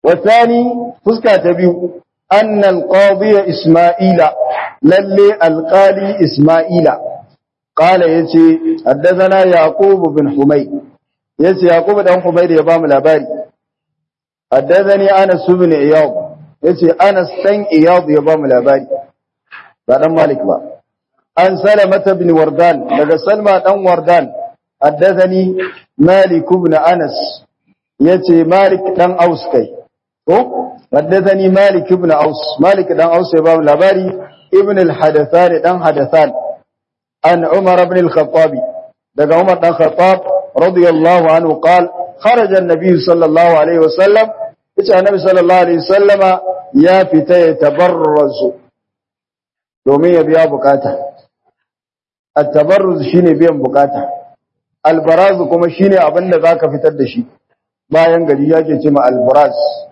والثاني فسكة تبيو أن القاضي إسماعيل للي القالي إسماعيل قال يتي حدثنا يعقوب بن حميد يتي يعقوب بن حميد يبام الأباري حدثني أنس بن إياض يتي أنس بن إياض يبام الأباري بعد مالك بقى عن سلمة بن وردان لقى سلمة بن وردان حدثني مالك بن أنس يتي مالك بن أوس كي حدثني مالك بن أوس مالك بن أوس يبام الأباري ابن الحدثان بن حدثان عن عمر بن الخطاب لقى عمر بن الخطاب رضي الله عنه قال خرج النبي صلى الله عليه وسلم يتي النبي صلى الله عليه وسلم يا فتى يتبرز domin ya biya bukata at-tabarruz shine biyan bukata al-baraz kuma shine abin da zaka fitar da shi bayan gari yake cewa al-baraz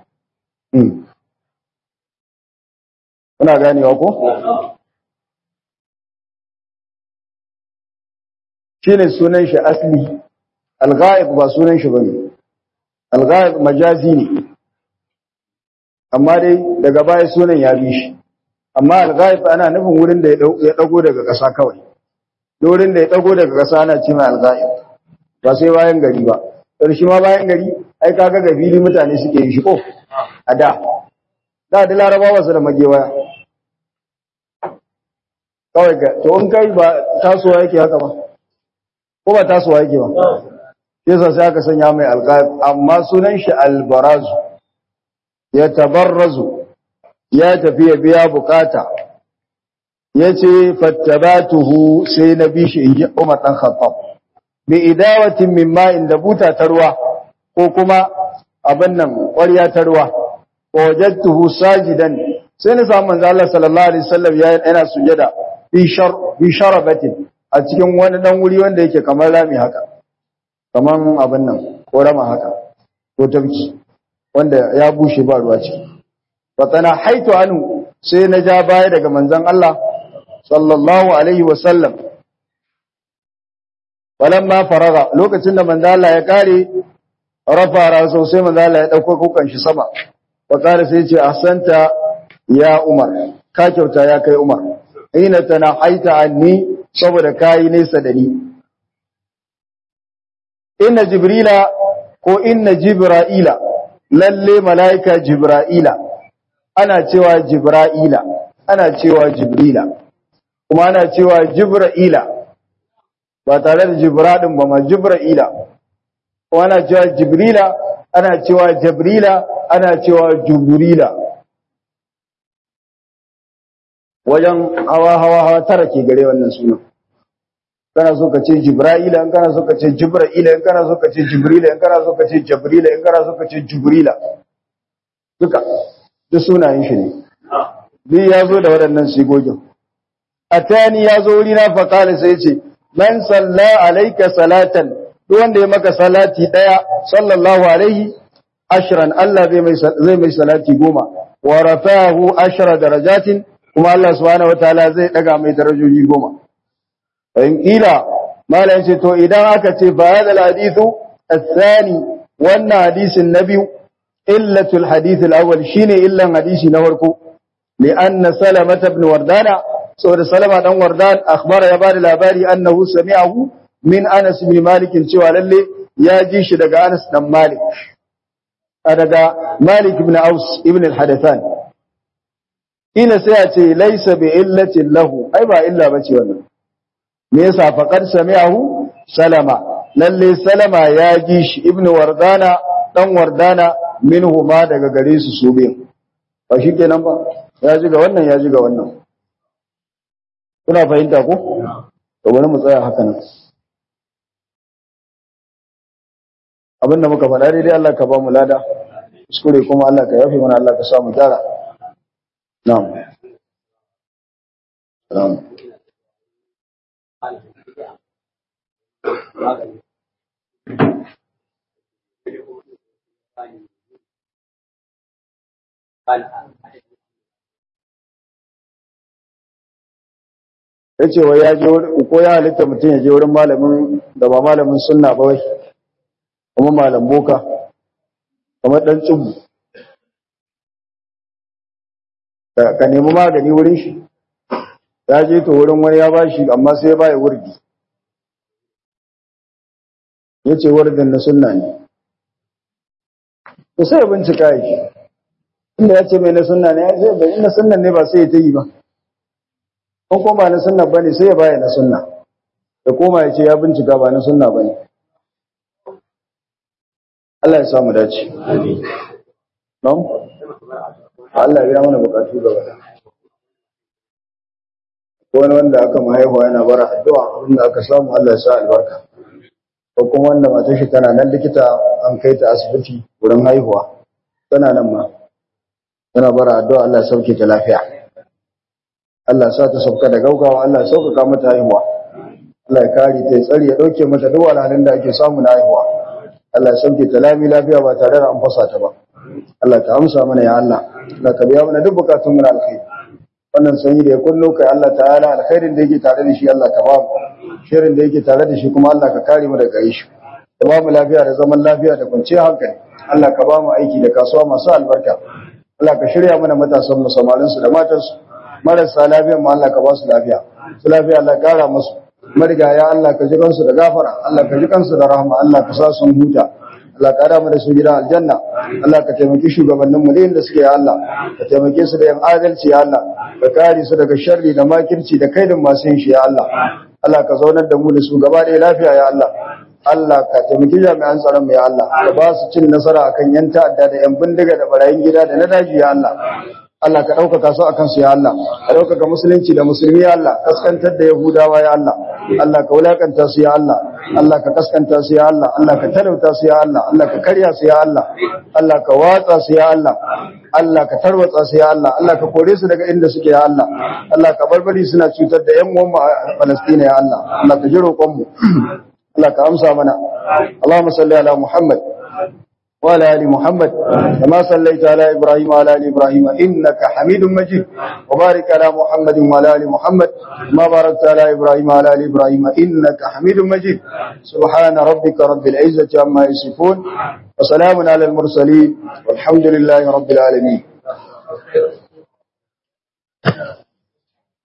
kuna ganewa ko shine sunan shi asli al-ghaib ba sunan shi bane al-ghaib majazi ne amma dai daga baya sunan ya bi shi amma al-ghaib ana nufin wurin da ya dago daga ƙasa kawai wurin da ya dago daga ƙasa ana ce mai al-ghaib ba sai bayan gari ba shi ma bayan gari ai kaga gabili mutane suke yi shi ko a da larabawa su da magewaya kawai ga to in kai ba tasowa yake haka ba ko ba tasowa yake ba yasa sai aka sanya mai al-ghaib amma sunan shi al-barazu ya tabarrazu ya tafi ya biya bukata ya ce fattabatuhu sai na bi shi in ji Umar ɗan Khattab bi idawatin min ma'in da buta ta ruwa ko kuma abin nan ƙwarya ta ruwa wajadtuhu sajidan sai na samu manzo Allah sallallahu alaihi wasallam yana sujada fi sharabatin a cikin wani dan wuri wanda yake kamar rami haka kaman abin nan ko rama haka ko tabki wanda ya bushe ba ruwa ciki fatana haitu anu sai na ja baya daga manzon Allah sallallahu alaihi wasallam falamma faraga lokacin da manzon Allah ya kare rafa raso sai manzon Allah ya dauko kukan shi sama wa kare sai ya ce ahsanta ya Umar ka kyauta ya kai Umar ina tana haita anni saboda kai nesa da ni inna jibrila ko inna jibra'ila lalle malaika jibra'ila ana cewa jibra'ila ana cewa jibrila kuma ana cewa jibra'ila ba tare da jibra din ba ma jibra'ila kuma ana cewa jibrila ana cewa jibrila ana cewa jubrila wajen hawa tara ke gare wannan sunan kana so ka ce jibra'ila in kana so ka ce jibra'ila in kana so ka ce jibrila in kana so ka ce jibrila in kana so ka ce jubrila duka duk sunayen shi ne duk ya zo da waɗannan sigogin atani ya zo wuri na faƙali sai ce man salla alaika salatan duk wanda ya maka salati ɗaya sallallahu alaihi ashran Allah zai mai salati 10 wa rafahu 10 darajatin kuma Allah subhanahu wataala zai daga mai darajoji 10 in kila mala yace to idan aka ce fa hadal hadithu athani wannan hadisin na biyu illatul hadith al-awwal shine illan hadisi na farko li anna salama ibn wardana saboda salama dan wardan akhbara ya bada labari annahu sami'ahu min anas ibn malik cewa lalle ya ji shi daga anas dan malik daga malik ibn aus ibn al-hadathan ina sai ya ce laysa bi illatin lahu ai ba illa bace wannan me yasa faqad sami'ahu salama lalle salama ya ji shi ibn wardana dan wardana minhu ma daga gare su su biyu ba shi kenan ba ya ji ga wannan ya ji ga wannan kuna fahimta ko to bari mu tsaya haka nan abinda muka faɗa dai Allah ka ba mu lada kuskure kuma Allah ka yafe mana Allah ka sa mu gyara na'am na'am ya ce wa ya je ko ya halitta mutum ya je wurin malamin da ba malamin sunna ba wai kuma malam boka kamar dan tsubu ka nemi magani wurin shi ya je to wurin wani ya bashi amma sai ya baya wurdi yace wurdin na sunna ne to sai bincika shi inda yace mai na sunna ne sai bai na sunna ne ba sai ya tayi ba ko kuma na sunna bane sai ya baya na sunna da koma yace ya bincika ba na sunna bane Allah ya samu dace amin Allah ya mana bukatu gaba wani wanda aka mahaihuwa yana bara addu'a inda aka samu Allah ya sa albarka ko kuma wanda matar shi tana nan likita an kai ta asibiti wurin haihuwa tana nan ma tana bara addu'a Allah ya sauke ta lafiya Allah ya sa ta sauka da gaugawa Allah ya sauƙaƙa mata haihuwa Allah ya kare ta ya tsare ya dauke mata duk wahalhalun da ake samu na haihuwa Allah ya sauke ta lami lafiya ba tare da an fasa ta ba Allah ka amsa mana ya Allah Allah ka biya mana duk bukatun mu na alkhairi wannan sanyi da ya kunno kai Allah ta'ala alkhairin da yake tare da shi Allah ka ba mu shirin da yake tare da shi kuma Allah ka kare mu daga shi da ba mu lafiya da zaman lafiya da kwanciyar hankali Allah ka ba mu aiki da kasuwa masu albarka Allah ka shirya mana matasan mu samarin su da matan su marasa lafiya mu Allah ka ba su lafiya su lafiya Allah ka kara musu marigaya Allah ka ji kansu da gafara Allah ka ji kansu da rahama Allah ka sa sun huta Allah ka mu da su gidan aljanna Allah ka taimaki shugabanninmu da inda suke ya Allah ka taimake su da yan adalci ya Allah ka kare su daga sharri da makirci da kaidin masu yin shi ya Allah Allah ka zaunar da mu da su gaba da lafiya ya Allah Allah ka taimaki jami'an tsaron mu ya Allah ka ba su cin nasara akan yan ta'adda da yan bindiga da barayin gida da na daji ya Allah Allah ka ɗaukaka su akan su ya Allah ka ɗaukaka musulunci da musulmi ya Allah kaskantar da yahudawa ya Allah Allah ka wulakanta su ya Allah Allah ka kaskanta su ya Allah Allah ka talauta su ya Allah Allah ka karya su ya Allah Allah ka watsa su ya Allah Allah ka tarwatsa su ya Allah Allah ka kore su daga inda suke ya Allah Allah ka barbari suna cutar da ƴan uwan mu a Palestina ya Allah Allah ka ji roƙon mu Allah ka amsa mana Allahumma salli ala Muhammad وعلى آل محمد كما صليت على إبراهيم وعلى آل إبراهيم إنك حميد مجيد وبارك على محمد وعلى آل محمد كما باركت على إبراهيم وعلى آل إبراهيم إنك حميد مجيد سبحان ربك رب العزة عما يصفون وسلام على المرسلين والحمد لله رب العالمين